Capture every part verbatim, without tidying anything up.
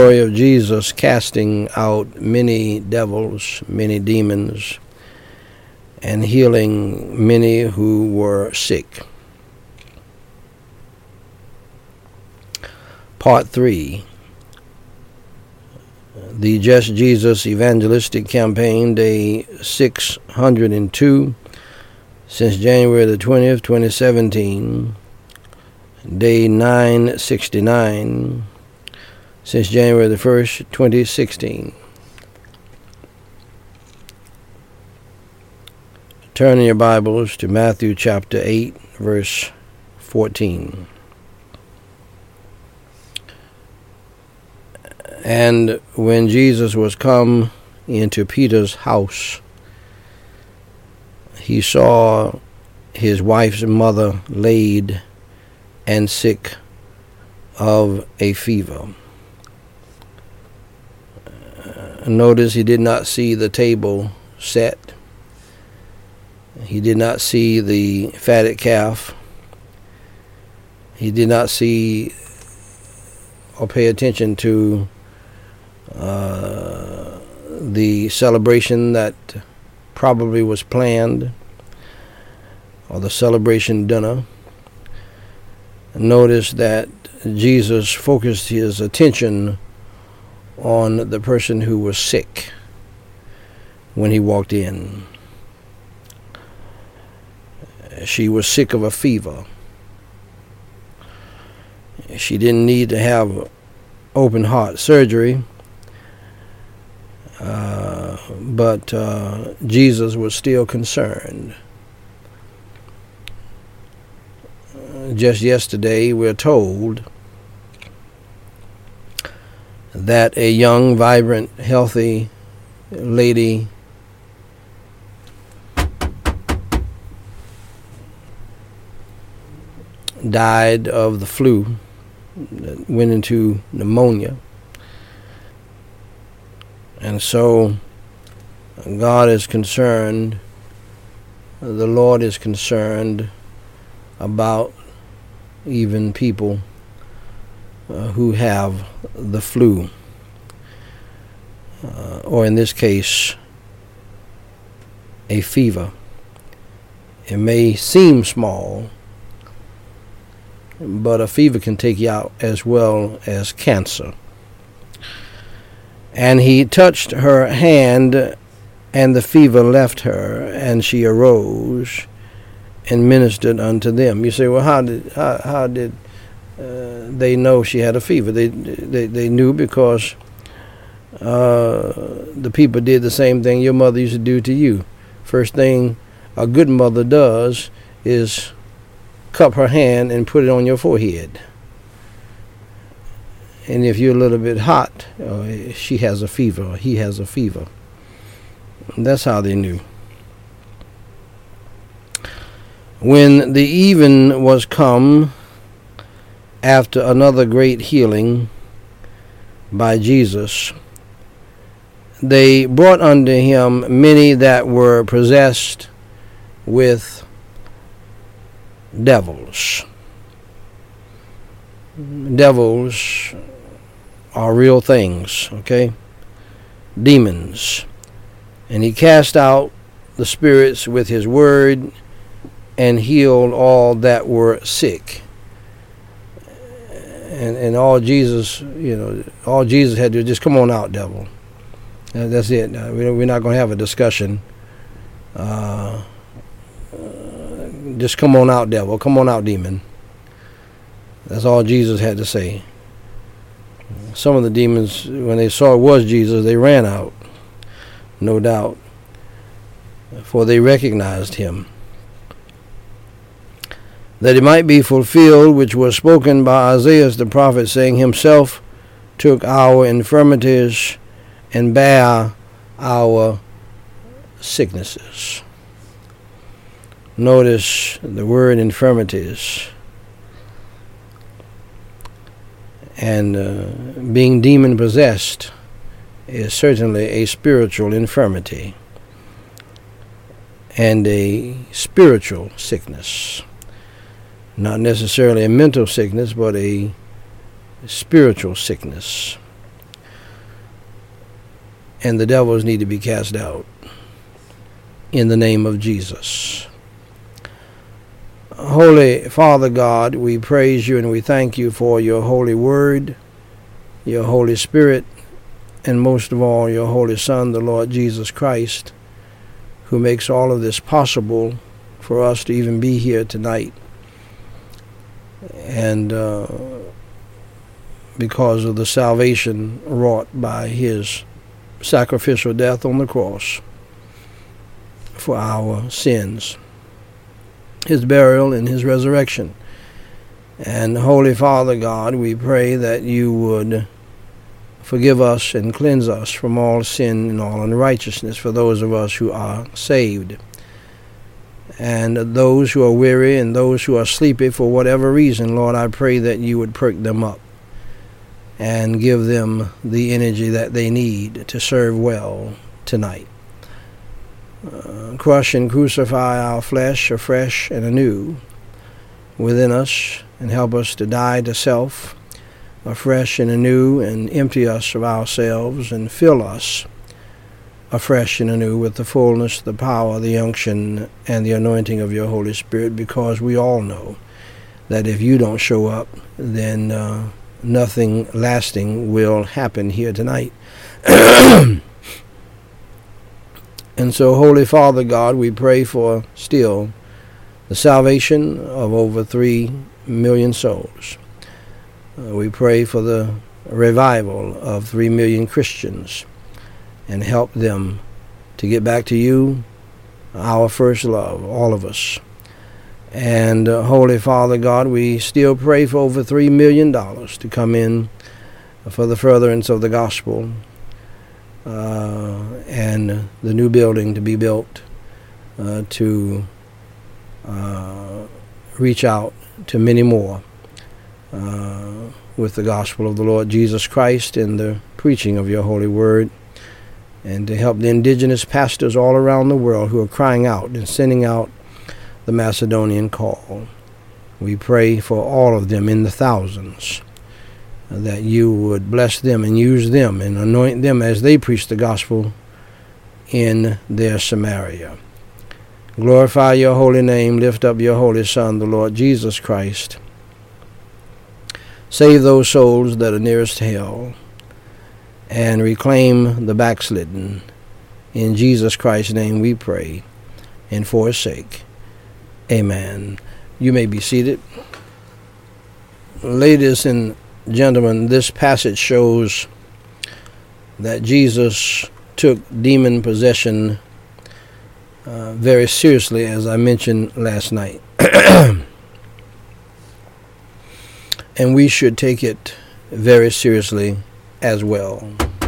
story of Jesus casting out many devils, many demons, and healing many who were sick. Part three. The Just Jesus Evangelistic Campaign, Day six hundred two, since January the twentieth, twenty seventeen. Day nine sixty-nine, since January the first, twenty sixteen. Turn in your Bibles to Matthew chapter eight, verse fourteen. And when Jesus was come into Peter's house, he saw his wife's mother laid and sick of a fever. Uh, notice he did not see the table set. He did not see the fatted calf. He did not see or pay attention to uh, the celebration that probably was planned, or the celebration dinner. Notice that Jesus focused his attention on the person who was sick when he walked in. She was sick of a fever. She didn't need to have open heart surgery, uh, but uh, Jesus was still concerned. Just yesterday, we're told that a young, vibrant, healthy lady died of the flu, went into pneumonia. And so God is concerned, the Lord is concerned about even people uh, who have the flu, uh, or in this case, a fever. It may seem small, but a fever can take you out as well as cancer. And he touched her hand, and the fever left her, and she arose and ministered unto them. You say, well, how did how, how did uh, they know she had a fever? They they, they knew because uh, the people did the same thing your mother used to do to you. First thing a good mother does is cup her hand and put it on your forehead. And if you're a little bit hot, uh, she has a fever, or he has a fever. And that's how they knew. When the even was come, after another great healing by Jesus, they brought unto him many that were possessed with devils. Devils are real things, okay? Demons. And he cast out the spirits with his word, and healed all that were sick. And and all Jesus, you know, all Jesus had to do, just come on out, devil. Uh, that's it. Uh, we, we're not going to have a discussion. Uh, uh, just come on out, devil. Come on out, demon. That's all Jesus had to say. Some of the demons, when they saw it was Jesus, they ran out, no doubt, for they recognized him, that it might be fulfilled which was spoken by Isaiah the prophet, saying, himself took our infirmities and bare our sicknesses. Notice the word infirmities. And uh, being demon possessed is certainly a spiritual infirmity and a spiritual sickness. Not necessarily a mental sickness, but a spiritual sickness. and the devils need to be cast out in the name of Jesus. Holy Father God, we praise you and we thank you for your holy word, your Holy Spirit, and most of all, your Holy Son, the Lord Jesus Christ, who makes all of this possible for us to even be here tonight. And uh, because of the salvation wrought by his sacrificial death on the cross for our sins, his burial and his resurrection. And Holy Father God, we pray that you would forgive us and cleanse us from all sin and all unrighteousness for those of us who are saved. And those who are weary and those who are sleepy for whatever reason, Lord, I pray that you would perk them up and give them the energy that they need to serve well tonight. Uh, crush and crucify our flesh afresh and anew within us, and help us to die to self afresh and anew, and empty us of ourselves and fill us afresh and anew with the fullness, the power, the unction, and the anointing of your Holy Spirit, because we all know that if you don't show up, then uh, nothing lasting will happen here tonight. And so, Holy Father God, we pray for still the salvation of over three million souls. Uh, we pray for the revival of three million Christians, and help them to get back to you, our first love, all of us. And uh, Holy Father God, we still pray for over three million dollars to come in for the furtherance of the gospel, uh, and the new building to be built uh, to uh, reach out to many more uh, with the gospel of the Lord Jesus Christ and the preaching of your holy word, and to help the indigenous pastors all around the world who are crying out and sending out the Macedonian call. We pray for all of them in the thousands, that you would bless them and use them and anoint them as they preach the gospel in their Samaria. Glorify your holy name. Lift up your holy Son, the Lord Jesus Christ. Save those souls that are nearest hell, and reclaim the backslidden. In Jesus Christ's name we pray, and for his sake, amen. You may be seated. Ladies and gentlemen, this passage shows that Jesus took demon possession uh, very seriously, as I mentioned last night. And we should take it very seriously as well.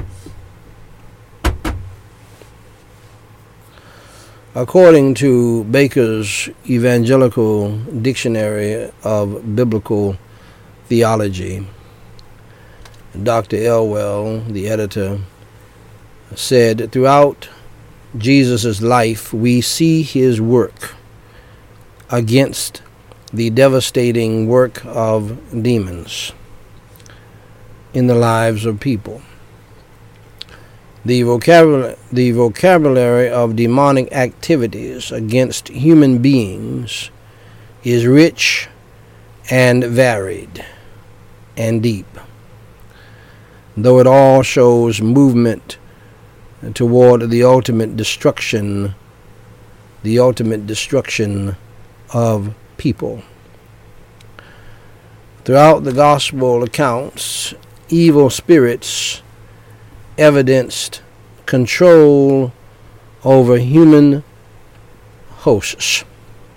According to Baker's Evangelical Dictionary of Biblical Theology, Doctor Elwell, the editor, said, throughout Jesus' life, we see his work against the devastating work of demons in the lives of people. The vocabulary, the vocabulary of demonic activities against human beings is rich and varied and deep, though it all shows movement toward the ultimate destruction, the ultimate destruction of people. Throughout the gospel accounts, evil spirits evidenced control over human hosts.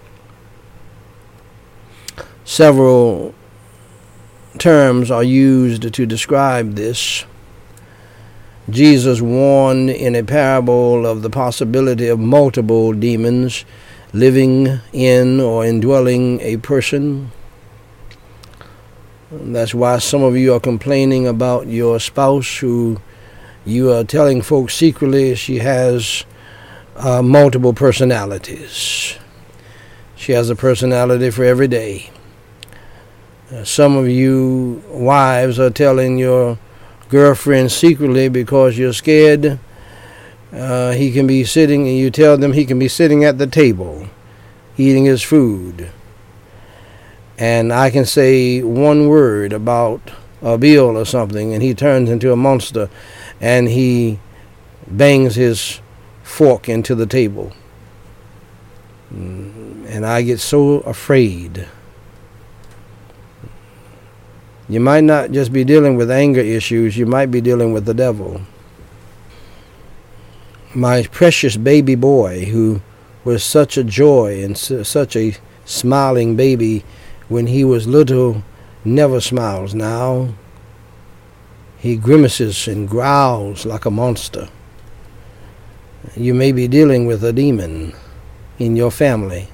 Several terms are used to describe this. Jesus warned in a parable of the possibility of multiple demons living in or indwelling a person. That's why some of you are complaining about your spouse, who you are telling folks secretly she has uh, multiple personalities. She has a personality for every day. Uh, some of you wives are telling your girlfriend secretly, because you're scared Uh, he can be sitting, and you tell them he can be sitting at the table, eating his food. And I can say one word about a bill or something, and he turns into a monster, and he bangs his fork into the table. And I get so afraid. You might not just be dealing with anger issues, you might be dealing with the devil. My precious baby boy, who was such a joy and su- such a smiling baby when he was little, never smiles now. He grimaces and growls like a monster. You may be dealing with a demon in your family.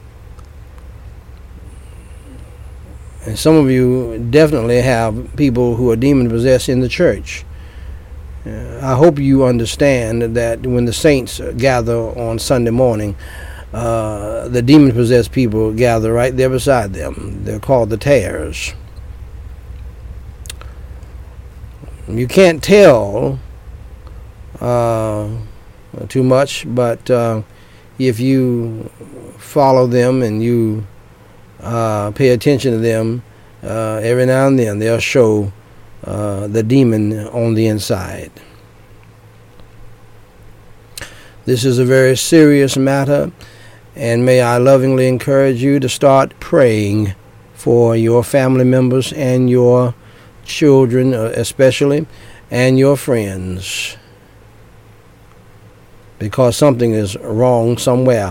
And some of you definitely have people who are demon-possessed in the church. Uh, I hope you understand that when the saints gather on Sunday morning, uh, the demon-possessed people gather right there beside them. They're called the tares. You can't tell uh, too much, but uh, if you follow them and you uh, pay attention to them, uh, every now and then they'll show uh, the demon on the inside. This is a very serious matter, and may I lovingly encourage you to start praying for your family members and your children especially, and your friends, because something is wrong somewhere.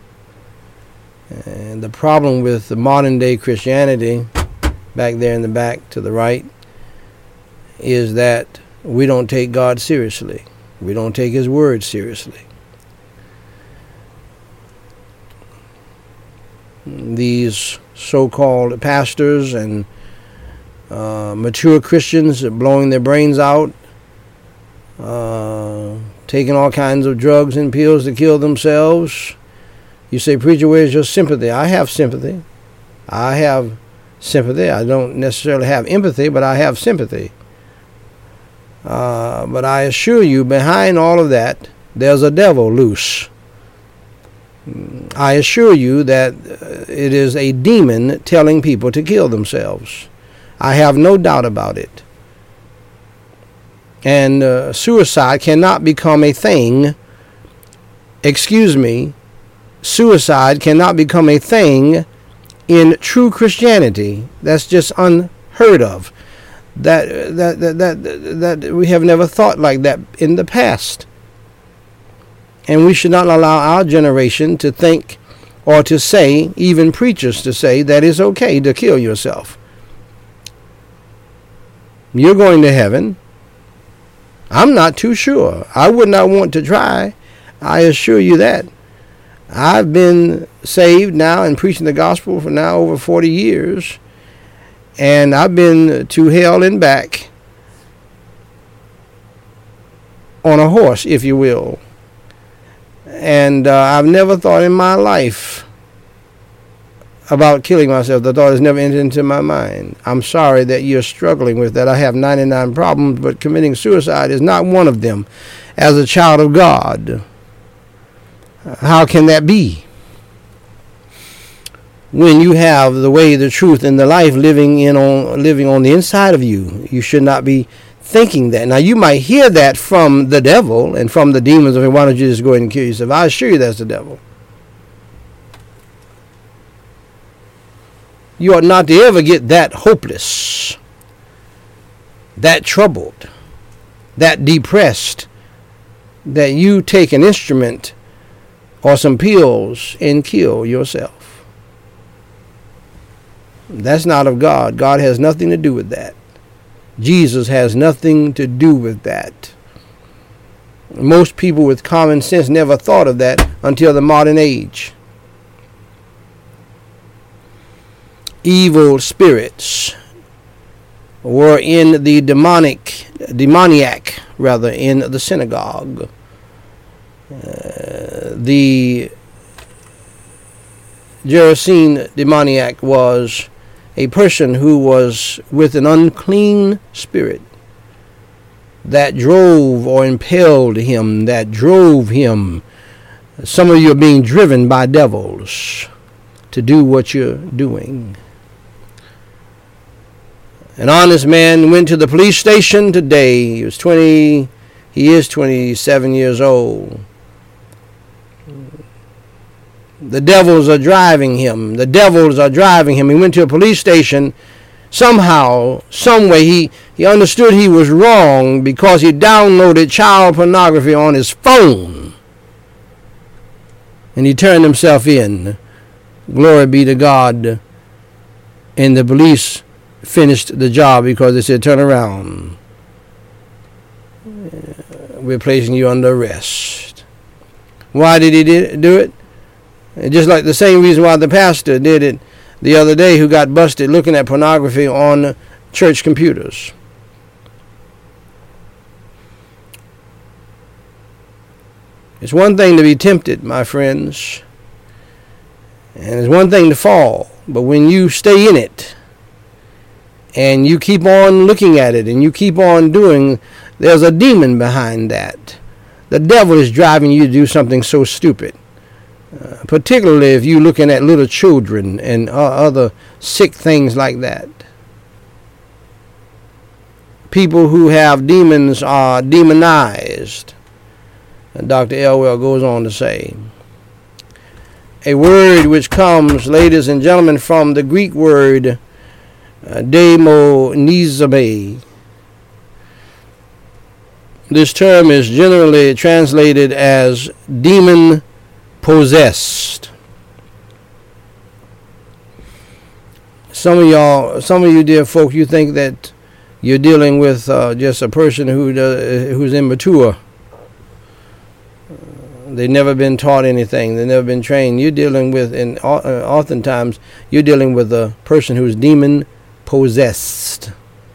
And the problem with the modern day Christianity, back there in the back to the right, is that we don't take God seriously. We don't take his word seriously. These so-called pastors and Uh, mature Christians are blowing their brains out, uh, taking all kinds of drugs and pills to kill themselves. You say, preacher, where's your sympathy? I have sympathy. I have sympathy. I don't necessarily have empathy, but I have sympathy. Uh, but I assure you, behind all of that, there's a devil loose. I assure you that it is a demon telling people to kill themselves. I have no doubt about it. And uh, suicide cannot become a thing. Excuse me. Suicide cannot become a thing in true Christianity. That's just unheard of. That that that that that we have never thought like that in the past. And we should not allow our generation to think or to say, even preachers to say, that it's okay to kill yourself. You're going to heaven. I'm not too sure. I would not want to try. I assure you that. I've been saved now and preaching the gospel for now over forty years. And I've been to hell and back on a horse, if you will. And uh, I've never thought in my life about killing myself. The thought has never entered into my mind. I'm sorry that you're struggling with that. I have ninety-nine problems, but committing suicide is not one of them. As a child of God, how can that be? When you have the way, the truth, and the life living in on living on the inside of you, you should not be thinking that. Now, you might hear that from the devil and from the demons of, why don't you just go ahead and kill yourself? I assure you that's the devil. You ought not to ever get that hopeless, that troubled, that depressed, that you take an instrument or some pills and kill yourself. That's not of God. God has nothing to do with that. Jesus has nothing to do with that. Most people with common sense never thought of that until the modern age. Evil spirits were in the demonic, demoniac, rather, in the synagogue. Uh, the Gerasene demoniac was a person who was with an unclean spirit. that drove or impelled him, that drove him. Some of you are being driven by devils to do what you're doing. An honest man went to the police station today. He was twenty, he is twenty-seven years old. The devils are driving him. The devils are driving him. He went to a police station. Somehow, some way, he, he understood he was wrong because he downloaded child pornography on his phone. And he turned himself in. Glory be to God. And the police finished the job because they said, turn around. We're placing you under arrest. Why did he do it? Just like the same reason why the pastor did it the other day, who got busted looking at pornography on church computers. It's one thing to be tempted, my friends, and it's one thing to fall, but when you stay in it and you keep on looking at it and you keep on doing, there's a demon behind that. The devil is driving you to do something so stupid. Uh, particularly if you're looking at little children and uh, other sick things like that. People who have demons are demonized. And Doctor Elwell goes on to say, a word which comes, ladies and gentlemen, from the Greek word uh, demonizabe. This term is generally translated as demon possessed. Some of y'all, some of you dear folk, you think that you're dealing with uh, just a person who does, who's immature. They've never been taught anything. They've never been trained. You're dealing with, and oftentimes, you're dealing with a person who's demon possessed.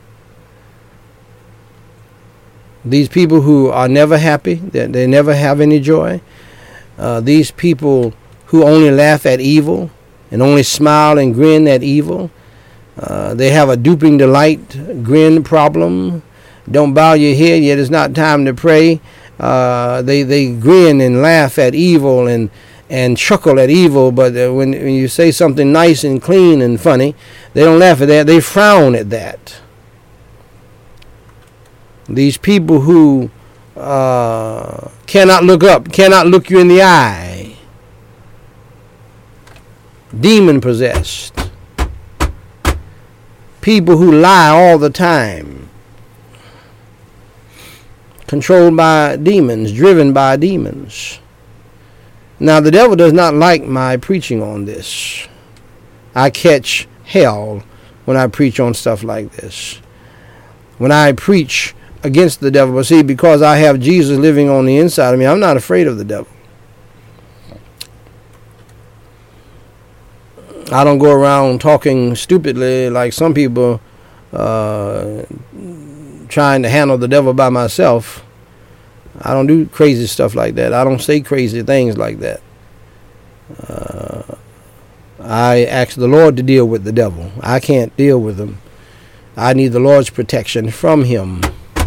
These people who are never happy, they, they never have any joy. Uh, these people who only laugh at evil and only smile and grin at evil. Uh, they have a duping delight grin problem. Don't bow your head, yet it's not time to pray. Uh, they they grin and laugh at evil and and chuckle at evil, but uh, when, when you say something nice and clean and funny, they don't laugh at that. They frown at that. These people who uh, cannot look up, cannot look you in the eye, demon possessed. People who lie all the time, controlled by demons, driven by demons. Now, the devil does not like my preaching on this. I catch hell when I preach on stuff like this. When I preach against the devil, but see, because I have Jesus living on the inside of me, I'm not afraid of the devil. I don't go around talking stupidly like some people, uh, trying to handle the devil by myself. I don't do crazy stuff like that. I don't say crazy things like that. Uh, I ask the Lord to deal with the devil. I can't deal with him. I need the Lord's protection from him.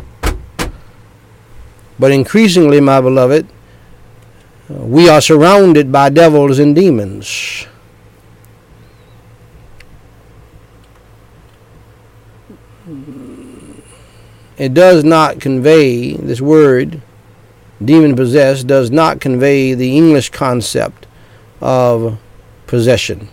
But increasingly, my beloved, we are surrounded by devils and demons. It does not convey, this word, demon possessed, does not convey the English concept of possession.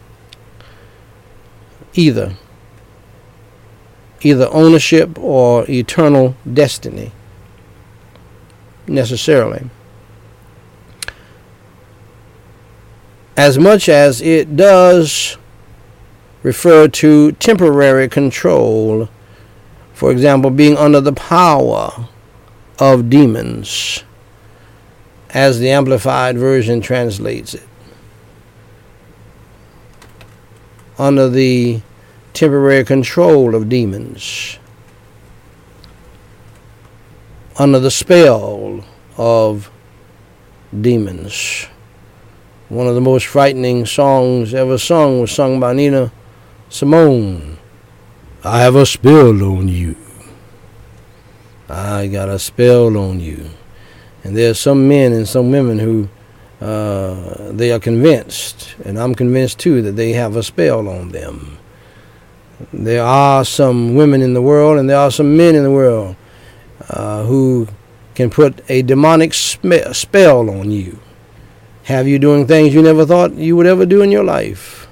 Either. Either ownership or eternal destiny. Necessarily. As much as it does refer to temporary control, for example, being under the power of demons, as the Amplified Version translates it. Under the temporary control of demons. Under the spell of demons. One of the most frightening songs ever sung was sung by Nina Simone. I have a spell on you. I got a spell on you. And there are some men and some women who uh, they are convinced, and I'm convinced too, that they have a spell on them. There are some women in the world and there are some men in the world uh, who can put a demonic spe- spell on you. Have you doing things you never thought you would ever do in your life.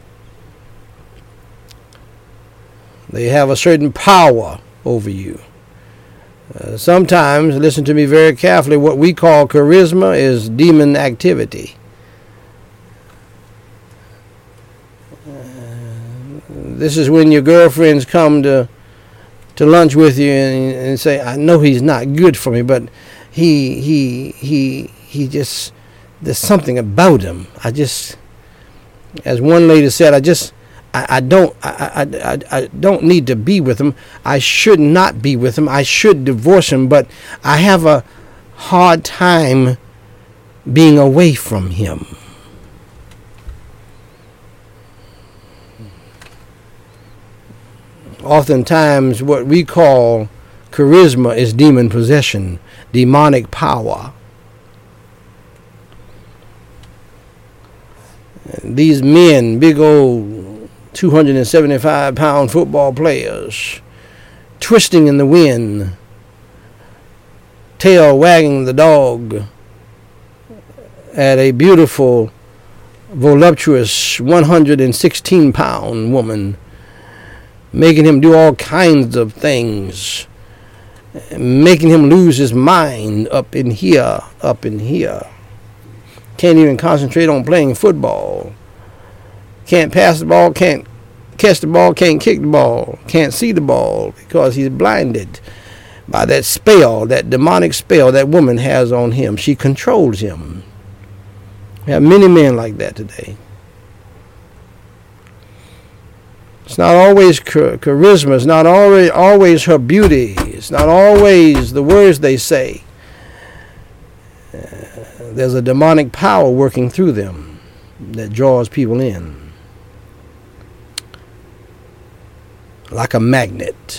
They have a certain power over you. Uh, sometimes, listen to me very carefully, what we call charisma is demon activity. Uh, this is when your girlfriends come to to lunch with you and, and say, I know he's not good for me, but he he he he just, there's something about him. I just, as one lady said, I just I, I don't I, I, I, I don't need to be with him. I should not be with him. I should divorce him, but I have a hard time being away from him. Oftentimes what we call charisma is demon possession, demonic power. These men, big old two hundred seventy-five pound football players, twisting in the wind, tail wagging the dog at a beautiful, voluptuous one hundred sixteen pound woman, making him do all kinds of things, making him lose his mind up in here, up in here. Can't even concentrate on playing football. Can't pass the ball, can't catch the ball, can't kick the ball, can't see the ball because he's blinded by that spell, that demonic spell that woman has on him. She controls him. We have many men like that today. It's not always charisma. It's not always, always her beauty. It's not always the words they say. Uh, there's a demonic power working through them that draws people in. Like a magnet.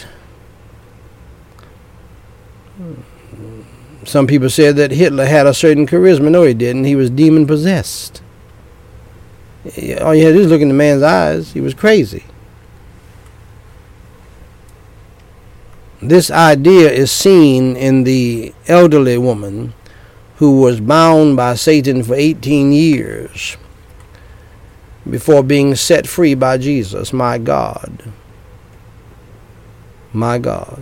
Some people said that Hitler had a certain charisma. No, he didn't. He was demon possessed. All you had to do is look in the man's eyes. He was crazy. This idea is seen in the elderly woman who was bound by Satan for eighteen years before being set free by Jesus. My God. My God.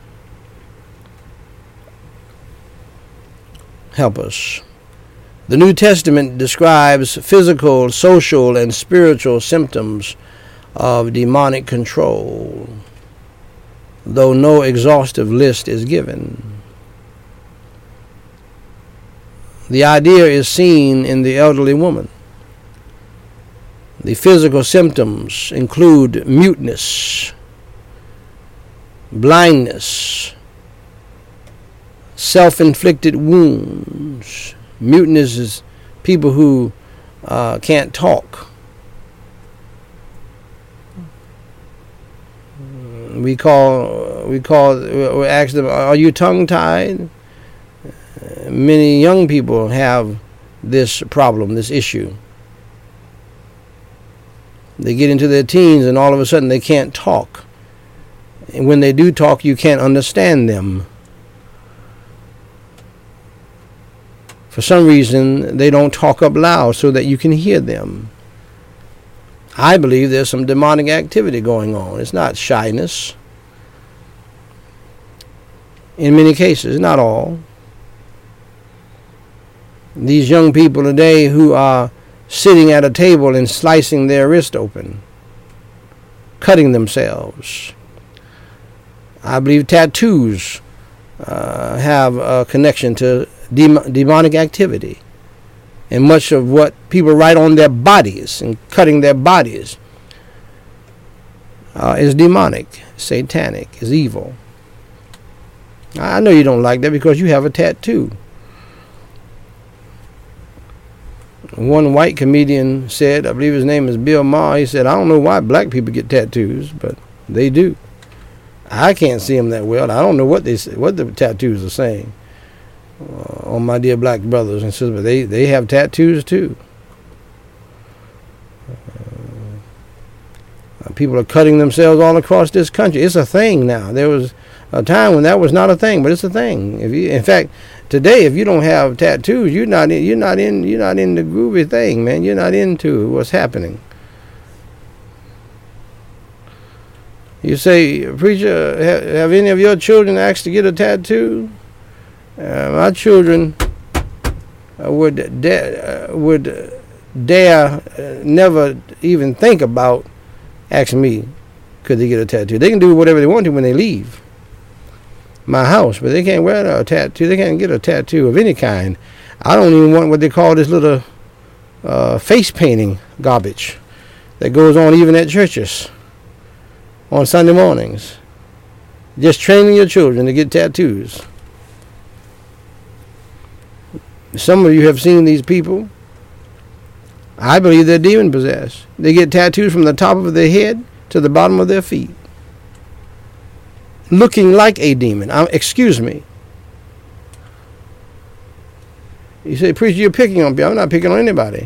Help us. The New Testament describes physical, social, and spiritual symptoms of demonic control, though no exhaustive list is given. The idea is seen in the elderly woman. The physical symptoms include muteness, blindness, self-inflicted wounds. Muteness is people who uh, can't talk. We call, we call, we ask them, are you tongue-tied? Many young people have this problem, this issue. They get into their teens and all of a sudden they can't talk. And when they do talk, you can't understand them. For some reason, they don't talk up loud so that you can hear them. I believe there's some demonic activity going on. It's not shyness. In many cases, not all. These young people today who are sitting at a table and slicing their wrist open, cutting themselves. I believe tattoos uh, have a connection to dem- demonic activity. And much of what people write on their bodies and cutting their bodies uh, is demonic, satanic, is evil. I know you don't like that because you have a tattoo. One white comedian said, I believe his name is Bill Maher, he said, I don't know why black people get tattoos, but they do. I can't see them that well. I don't know what they what the tattoos are saying uh, on my dear black brothers and sisters, but they, they have tattoos too. Uh, people are cutting themselves all across this country. It's a thing now. There was a time when that was not a thing, but it's a thing. If you, in fact, today, if you don't have tattoos, you're not in, you're not in you're not in the groovy thing, man. You're not into what's happening. You say, preacher, have, have any of your children asked to get a tattoo? Uh, my children uh, would da- uh, would dare uh, never even think about asking me, could they get a tattoo? They can do whatever they want to when they leave my house, but they can't wear a tattoo. They can't get a tattoo of any kind. I don't even want what they call this little uh, face painting garbage that goes on even at churches on Sunday mornings. Just training your children to get tattoos. Some of you have seen these people. I believe they're demon possessed. They get tattoos from the top of their head to the bottom of their feet, looking like a demon. Um, excuse me. You say, preacher, you're picking on me. I'm not picking on anybody.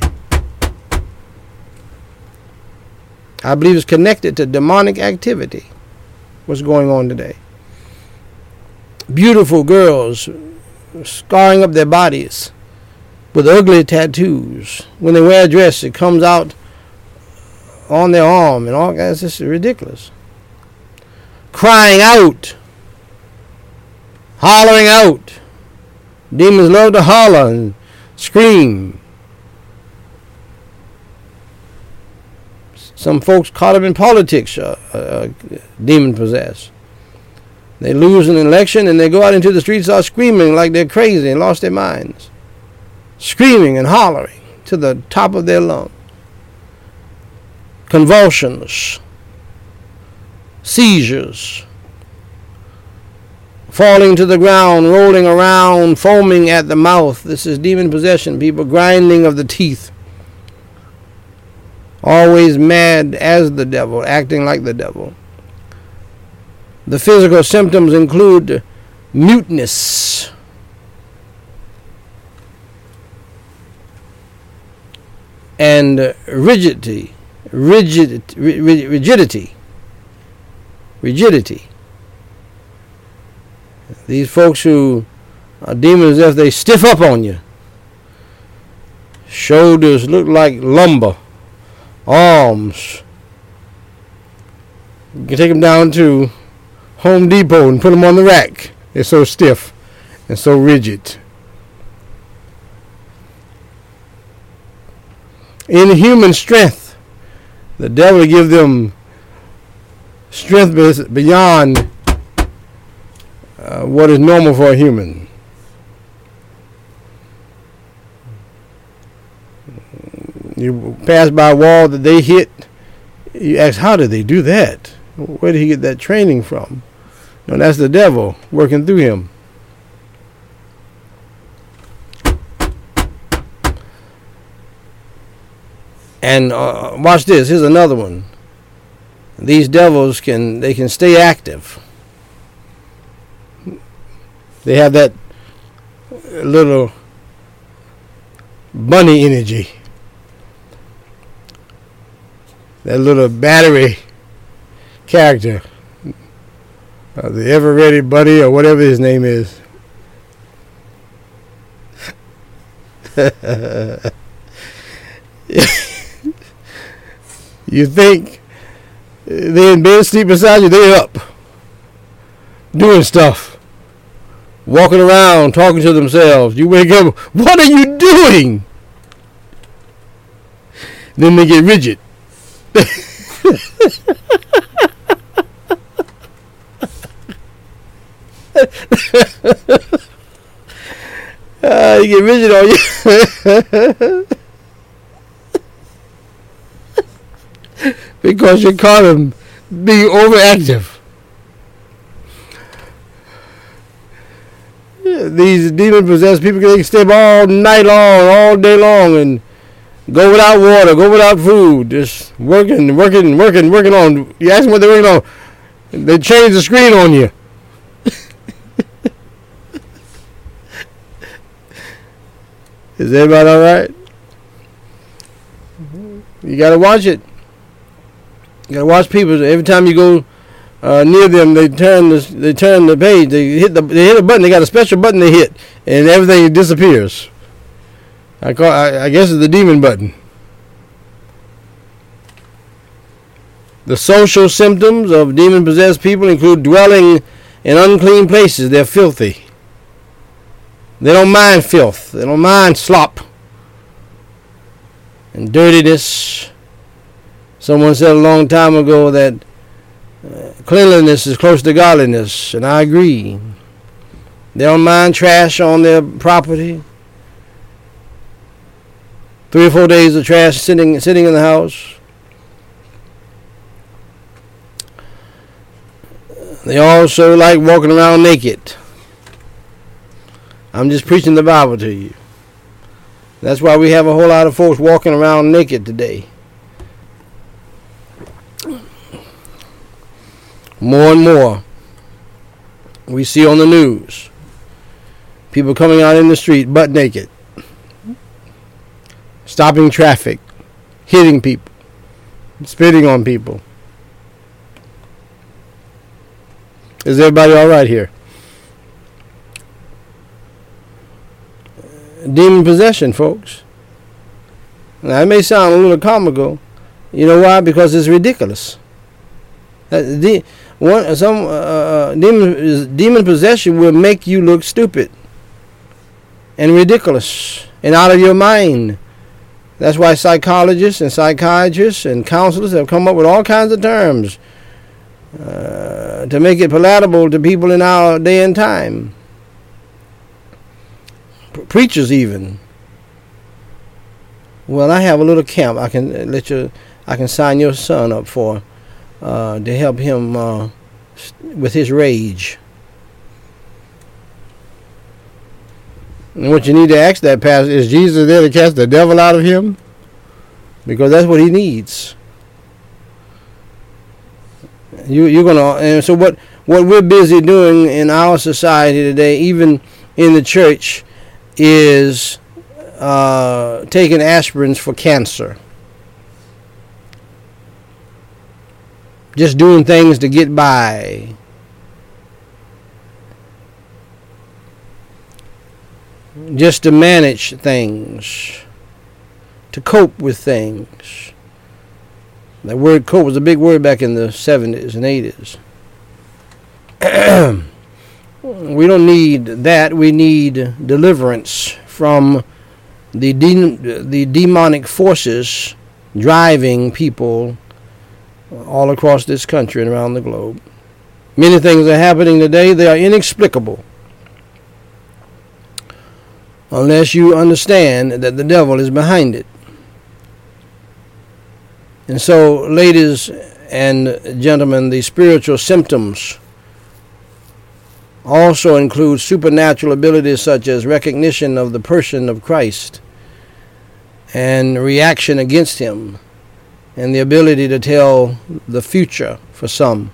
I believe it's connected to demonic activity. What's going on today? Beautiful girls scarring up their bodies with ugly tattoos. When they wear a dress, it comes out on their arm and all. That's just ridiculous. Crying out, hollering out. Demons love to holler and scream. Some folks caught up in politics are uh, uh, demon possessed. They lose an election and they go out into the streets, start screaming like they're crazy and lost their minds, screaming and hollering to the top of their lungs. Convulsions, seizures, falling to the ground, rolling around, foaming at the mouth. This is demon possession, people. Grinding of the teeth. Always mad as the devil, acting like the devil. The physical symptoms include muteness, and rigidity, rigid, rigidity, rigidity. These folks who are demons, if they stiff up on you, shoulders look like lumber, arms. You can take them down to Home Depot and put them on the rack. They're so stiff and so rigid. Inhuman strength. The devil give them strength beyond uh, what is normal for a human. You pass by a wall that they hit, you ask, how did they do that? Where did he get that training from? No, that's the devil working through him. And uh, watch this. Here's another one. These devils can they can stay active. They have that little bunny energy. That little battery character. Uh, the ever ready buddy or whatever his name is. You think they're in bed, sleep beside you, they're up. Doing stuff. Walking around, talking to themselves. You wake up, what are you doing? Then they get rigid. uh, you get rigid on you. Because you caught them being overactive. These demon-possessed people, they can stay up all night long, all day long, and go without water, go without food, just working, working, working, working on. You ask them what they're working on. They changed the screen on you. Is everybody all right? You got to watch it. You got to watch people. Every time you go uh, near them, they turn the they turn the page. They hit the they hit a button. They got a special button they hit, and everything disappears. I call I, I guess it's the demon button. The social symptoms of demon-possessed people include dwelling in unclean places. They're filthy. They don't mind filth. They don't mind slop and dirtiness. Someone said a long time ago that uh, cleanliness is close to godliness, and I agree. They don't mind trash on their property. Three or four days of trash sitting sitting in the house. They also like walking around naked. I'm just preaching the Bible to you. That's why we have a whole lot of folks walking around naked today. More and more we see on the news people coming out in the street butt naked, stopping traffic, hitting people, spitting on people. Is everybody all right here? Demon possession, folks. Now, it may sound a little comical. You know why? Because it's ridiculous. Uh, the, one, some uh, demon, demon possession will make you look stupid and ridiculous and out of your mind. That's why psychologists and psychiatrists and counselors have come up with all kinds of terms uh, to make it palatable to people in our day and time. P- preachers even. Well, I have a little camp. I can let you. I can sign your son up for uh, to help him uh, with his rage. And what you need to ask that pastor is: Jesus there to cast the devil out of him? Because that's what he needs. You, you're gonna. And so what? What we're busy doing in our society today, even in the church, is uh, taking aspirins for cancer. Just doing things to get by. Just to manage things. To cope with things. That word cope was a big word back in the seventies and eighties. We don't need that. We need deliverance from the de- the demonic forces driving people all across this country and around the globe. Many things are happening today. They are inexplicable unless you understand that the devil is behind it. And so, ladies and gentlemen, the spiritual symptoms also include supernatural abilities such as recognition of the person of Christ and reaction against him, and the ability to tell the future for some.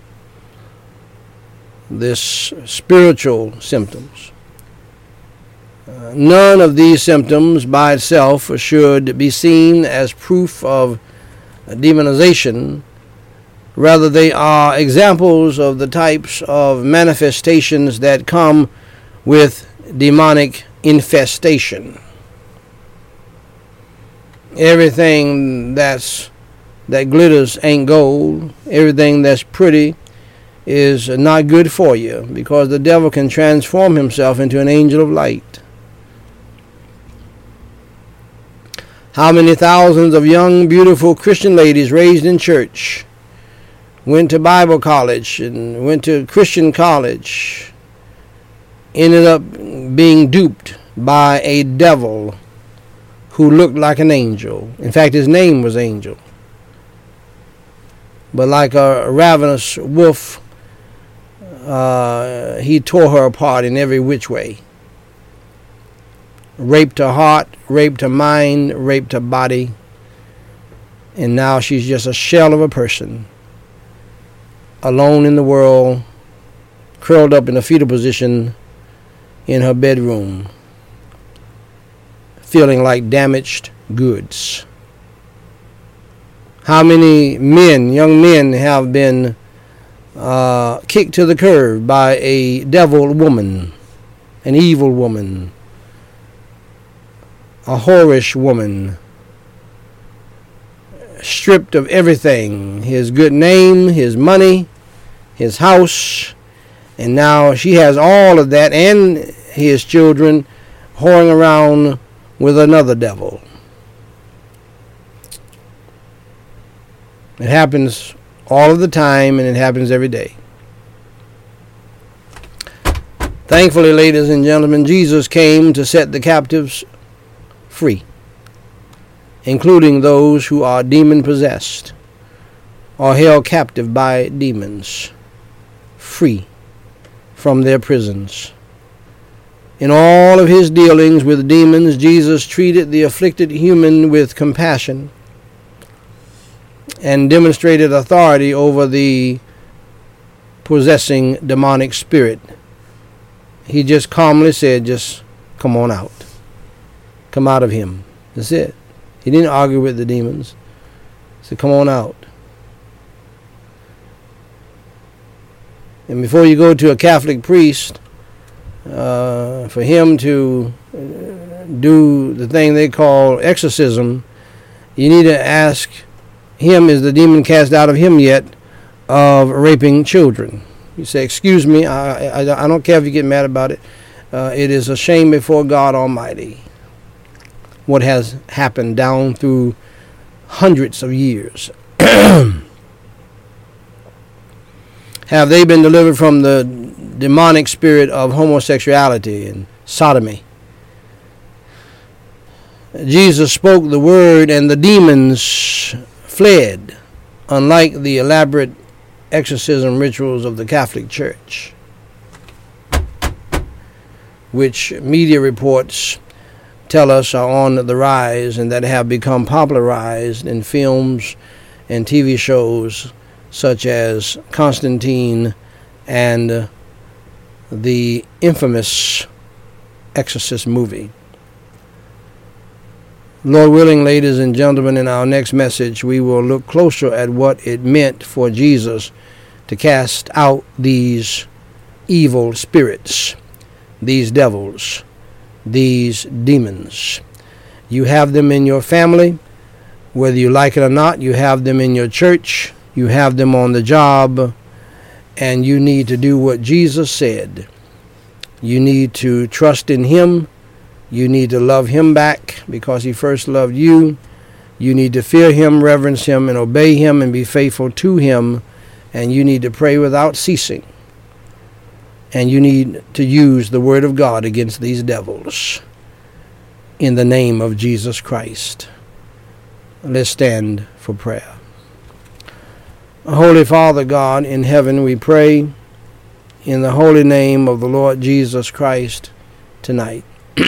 This spiritual symptoms. Uh, none of these symptoms by itself should be seen as proof of demonization. Rather, they are examples of the types of manifestations that come with demonic infestation. Everything that's that glitters ain't gold. Everything that's pretty is not good for you, because the devil can transform himself into an angel of light. How many thousands of young, beautiful Christian ladies raised in church, went to Bible college and went to Christian college, ended up being duped by a devil who looked like an angel. In fact, his name was Angel. But like a ravenous wolf, uh, he tore her apart in every which way. Raped her heart, raped her mind, raped her body. And now she's just a shell of a person. alone in the world, curled up in a fetal position in her bedroom, feeling like damaged goods. How many men, young men, have been uh, kicked to the curb by a devil woman, an evil woman, a whorish woman, stripped of everything, his good name, his money, his house, and now she has all of that and his children whoring around with another devil. It happens all of the time, and it happens every day. Thankfully, ladies and gentlemen, Jesus came to set the captives free, including those who are demon-possessed or held captive by demons, free from their prisons. In all of his dealings with demons, Jesus treated the afflicted human with compassion and demonstrated authority over the possessing demonic spirit. He just calmly said, just come on out. Come out of him. That's it. He didn't argue with the demons. He said, come on out. And before you go to a Catholic priest, uh, for him to do the thing they call exorcism, you need to ask him, is the demon cast out of him yet, of raping children? You say, excuse me, I, I, I don't care if you get mad about it. Uh, it is a shame before God Almighty what has happened down through hundreds of years. Have they been delivered from the demonic spirit of homosexuality and sodomy? Jesus spoke the word and the demons fled, unlike the elaborate exorcism rituals of the Catholic Church, which media reports tell us are on the rise and that have become popularized in films and T V shows such as Constantine and uh, the infamous Exorcist movie. Lord willing, ladies and gentlemen, in our next message, we will look closer at what it meant for Jesus to cast out these evil spirits, these devils, these demons. You have them in your family, whether you like it or not. You have them in your church. You have them on the job. And you need to do what Jesus said. You need to trust in him. You need to love him back because he first loved you. You need to fear him, reverence him, and obey him and be faithful to him. And you need to pray without ceasing. And you need to use the word of God against these devils in the name of Jesus Christ. Let's stand for prayer. Holy Father God in heaven, we pray in the holy name of the Lord Jesus Christ tonight.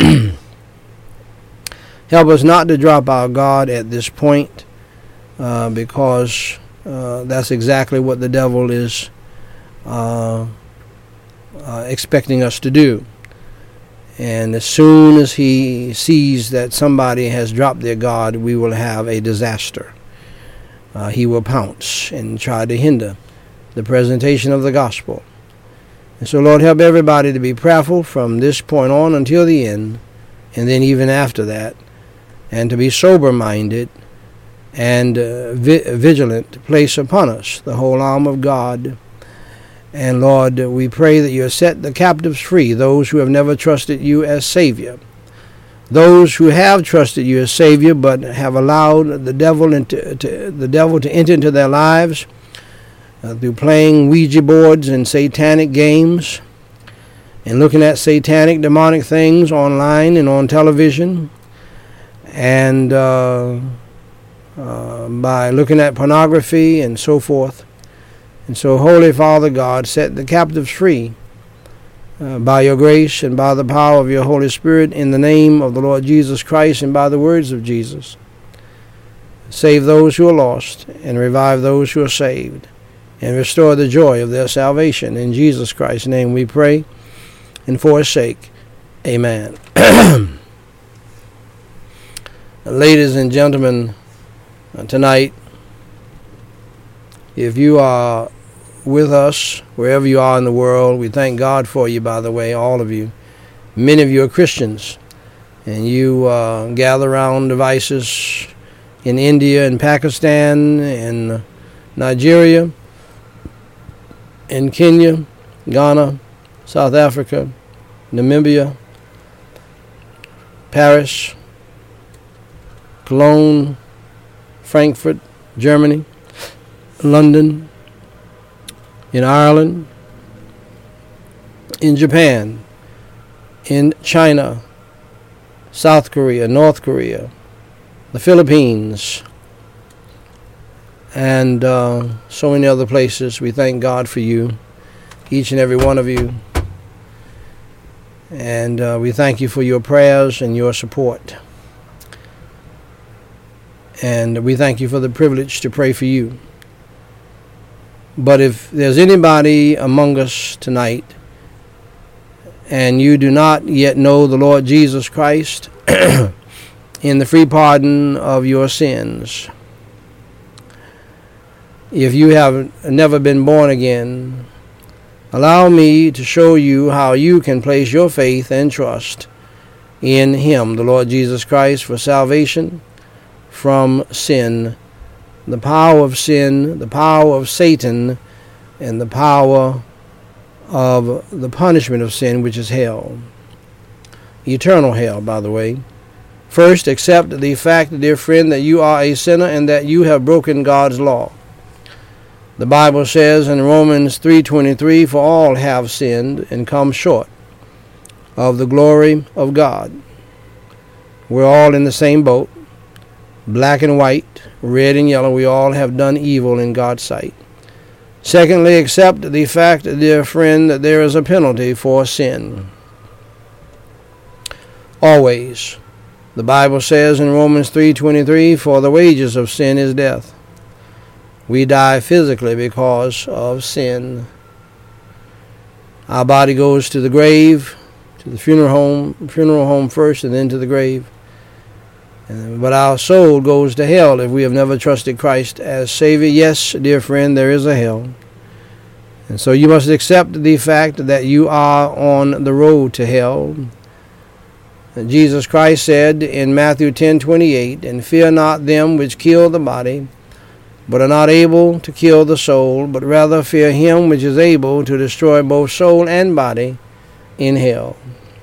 Help us not to drop our God at this point, uh, because uh, that's exactly what the devil is uh, uh, expecting us to do. And as soon as he sees that somebody has dropped their God, we will have a disaster. Uh, he will pounce and try to hinder the presentation of the gospel. And so, Lord, help everybody to be prayerful from this point on until the end, and then even after that, and to be sober-minded and uh, vi- vigilant to place upon us the whole arm of God. And, Lord, we pray that you set the captives free, those who have never trusted you as Savior. Those who have trusted you as Savior but have allowed the devil into, to, the devil to enter into their lives uh, through playing Ouija boards and satanic games and looking at satanic, demonic things online and on television, and uh, uh, by looking at pornography and so forth. And so, Holy Father God, set the captives free uh, by your grace and by the power of your Holy Spirit, in the name of the Lord Jesus Christ and by the words of Jesus. Save those who are lost and revive those who are saved. and restore the joy of their salvation. In Jesus Christ's name we pray, and for his sake, amen. Ladies and gentlemen, tonight, if you are with us, wherever you are in the world, we thank God for you, by the way, all of you. Many of you are Christians, and you uh, gather around devices in India and Pakistan and Nigeria, in Kenya, Ghana, South Africa, Namibia, Paris, Cologne, Frankfurt, Germany, London, in Ireland, in Japan, in China, South Korea, North Korea, the Philippines, and uh, so many other places. We thank God for you, each and every one of you. And uh, we thank you for your prayers and your support. And we thank you for the privilege to pray for you. But if there's anybody among us tonight, and you do not yet know the Lord Jesus Christ in the free pardon of your sins, if you have never been born again, allow me to show you how you can place your faith and trust in him, the Lord Jesus Christ, for salvation from sin, the power of sin, the power of Satan, and the power of the punishment of sin, which is hell. Eternal hell, by the way. First, accept the fact, dear friend, that you are a sinner and that you have broken God's law. The Bible says in Romans three twenty-three, for all have sinned and come short of the glory of God. We're all in the same boat, black and white, red and yellow. We all have done evil in God's sight. Secondly, accept the fact, dear friend, that there is a penalty for sin. Always. The Bible says in Romans three twenty-three, for the wages of sin is death. We die physically because of sin. Our body goes to the grave, to the funeral home, funeral home first, and then to the grave. And, but our soul goes to hell if we have never trusted Christ as Savior. Yes, dear friend, there is a hell. And so you must accept the fact that you are on the road to hell. And Jesus Christ said in Matthew ten twenty-eight, and fear not them which kill the body, but are not able to kill the soul, but rather fear him which is able to destroy both soul and body in hell.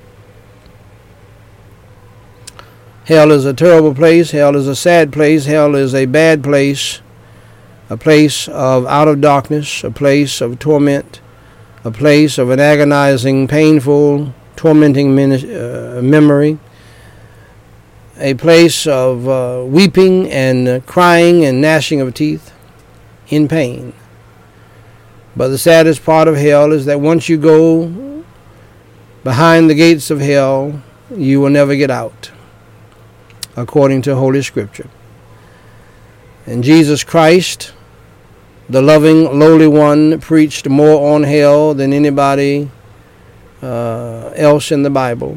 Hell is a terrible place. Hell is a sad place. Hell is a bad place, a place of out of darkness, a place of torment, a place of an agonizing, painful, tormenting uh, memory, a place of uh, weeping and uh, crying and gnashing of teeth in pain. But the saddest part of hell is that once you go behind the gates of hell, you will never get out, according to Holy Scripture. And Jesus Christ, the loving, lowly one, preached more on hell than anybody uh, else in the Bible.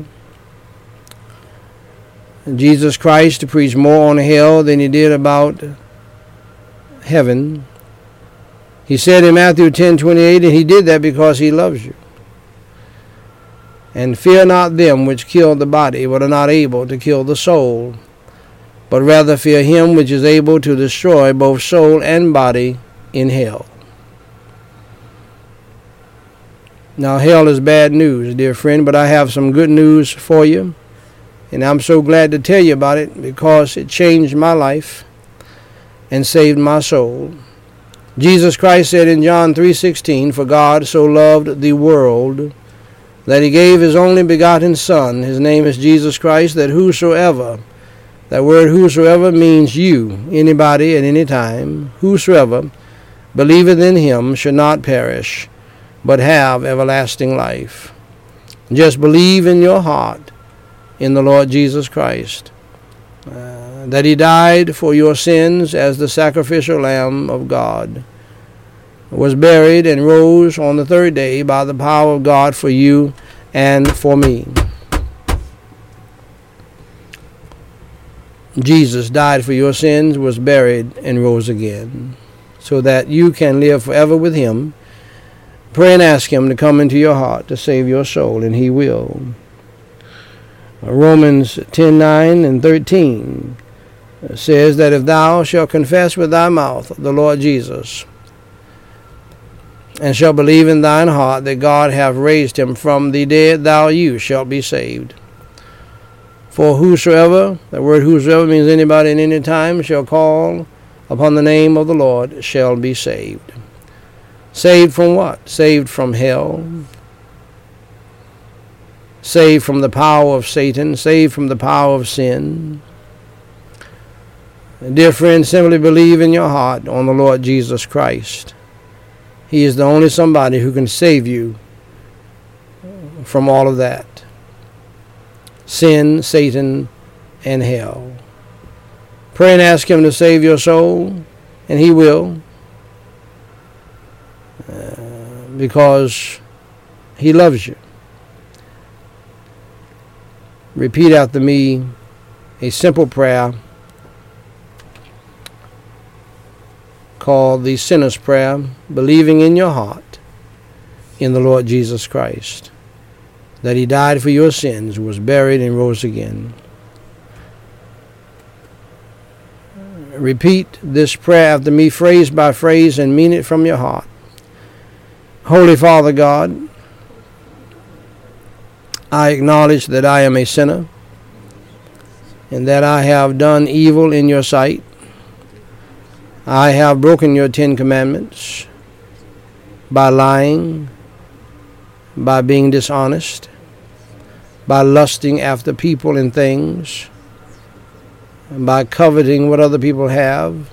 Jesus Christ preached more on hell than he did about heaven. He said in Matthew ten twenty-eight, and he did that because he loves you. And fear not them which kill the body, but are not able to kill the soul, but rather fear him which is able to destroy both soul and body in hell. Now, hell is bad news, dear friend, but I have some good news for you. And I'm so glad to tell you about it because it changed my life and saved my soul. Jesus Christ said in John three sixteen, for God so loved the world that he gave his only begotten Son. His name is Jesus Christ, that whosoever, that word whosoever means you, anybody at any time, whosoever believeth in him should not perish, but have everlasting life. Just believe in your heart in the Lord Jesus Christ, uh, that he died for your sins as the sacrificial Lamb of God, was buried, and rose on the third day by the power of God for you and for me. Jesus died for your sins, was buried, and rose again, so that you can live forever with him. Pray and ask him to come into your heart to save your soul, and he will. Romans ten nine and thirteen says that if thou shalt confess with thy mouth the Lord Jesus, and shalt believe in thine heart that God hath raised him from the dead, thou you shalt be saved. For whosoever, the word whosoever means anybody in any time, shall call upon the name of the Lord shall be saved. Saved from what? Saved from hell. Saved from the power of Satan. Saved from the power of sin. Dear friend, simply believe in your heart on the Lord Jesus Christ. He is the only somebody who can save you from all of that. Sin, Satan, and hell. Pray and ask him to save your soul, and he will. Uh, because he loves you. Repeat after me a simple prayer called the Sinner's Prayer, believing in your heart in the Lord Jesus Christ, that he died for your sins, was buried, and rose again. Repeat this prayer after me, phrase by phrase, and mean it from your heart. Holy Father God, I acknowledge that I am a sinner and that I have done evil in your sight. I have broken your Ten Commandments by lying, by being dishonest, by lusting after people and things, and by coveting what other people have,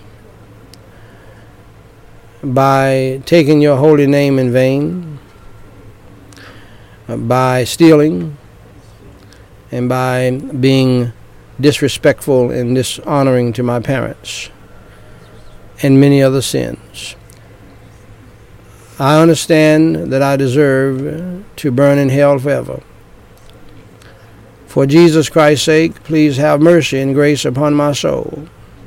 by taking your holy name in vain, by stealing, and by being disrespectful and dishonoring to my parents, and many other sins. I understand that I deserve to burn in hell forever. For Jesus Christ's sake, please have mercy and grace upon my soul,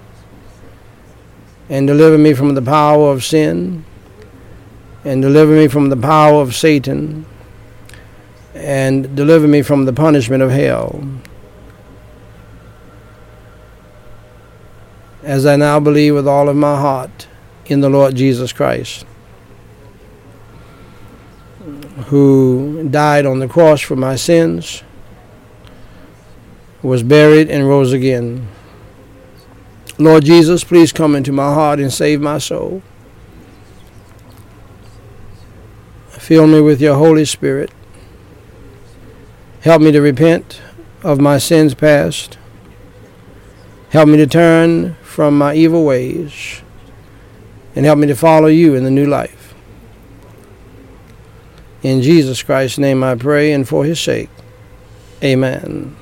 and deliver me from the power of sin, and deliver me from the power of Satan, and deliver me from the punishment of hell. As I now believe with all of my heart in the Lord Jesus Christ, who died on the cross for my sins, was buried, and rose again. Lord Jesus, please come into my heart and save my soul. Fill me with your Holy Spirit. Help me to repent of my sins past. Help me to turn from my evil ways, and help me to follow you in the new life. In Jesus Christ's name I pray, and for his sake, amen.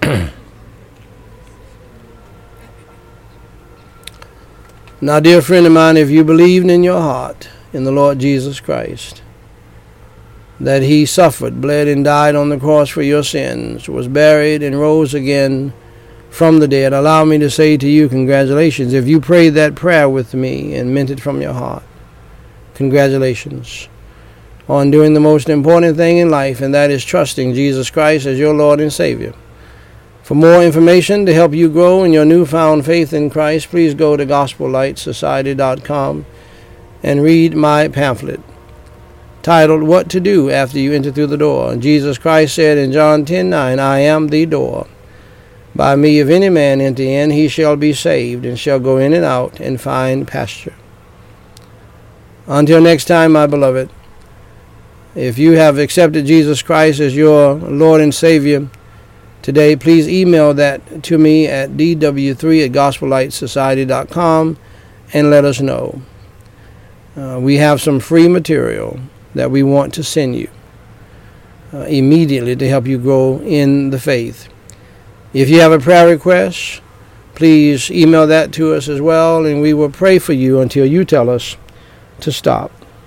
Now, dear friend of mine, if you believed in your heart in the Lord Jesus Christ, that he suffered, bled, and died on the cross for your sins, was buried, and rose again from the dead, allow me to say to you, congratulations. If you prayed that prayer with me and meant it from your heart, congratulations on doing the most important thing in life, and that is trusting Jesus Christ as your Lord and Savior. For more information to help you grow in your newfound faith in Christ, please go to gospel light society dot com and read my pamphlet titled, What to Do After You Enter Through the Door. Jesus Christ said in John ten nine, I am the door. By me, if any man enter in, he shall be saved, and shall go in and out and find pasture. Until next time, my beloved, if you have accepted Jesus Christ as your Lord and Savior today, please email that to me at d w three at gospel light society dot com and let us know. Uh, we have some free material that we want to send you uh, immediately to help you grow in the faith. If you have a prayer request, please email that to us as well, and we will pray for you until you tell us to stop.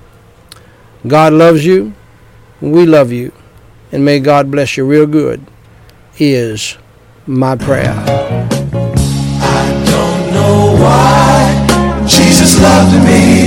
God loves you. We love you. And may God bless you real good is my prayer. I don't know why Jesus loved me.